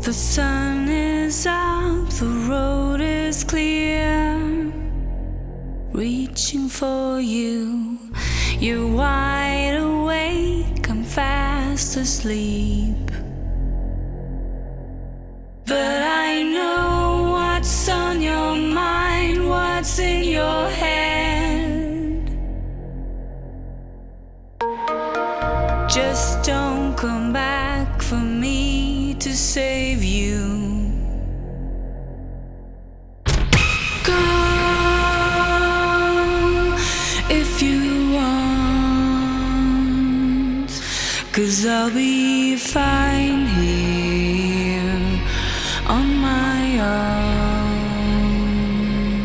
The sun is up, the road is clear. Reaching for you, you're wide awake, I'm fast asleep. But I know what's on your mind, what's in your head. Just don't come back for me to save you. Go if you want, 'cause I'll be fine here on my own.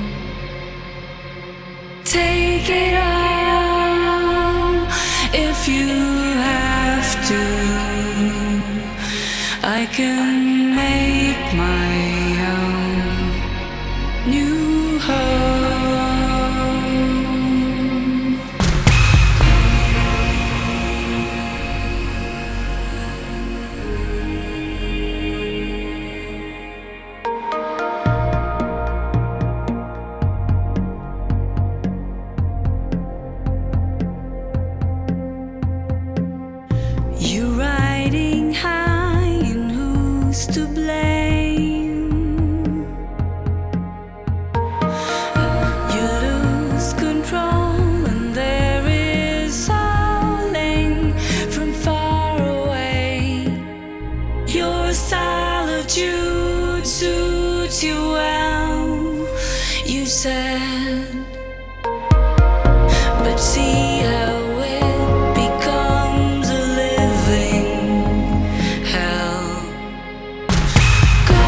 Take it all if you have to. I can make my own new home. You're riding high, and who's to blame? You lose control, and there is howling from far away. Your solitude suits you well, you said. But see how it becomes a living hell. Go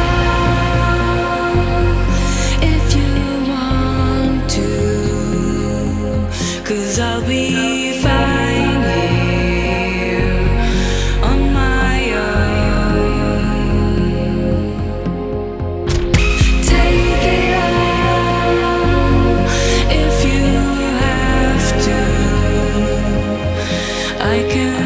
if you want to, 'cause I'll be fine here on my own. Take it all if you have to. I can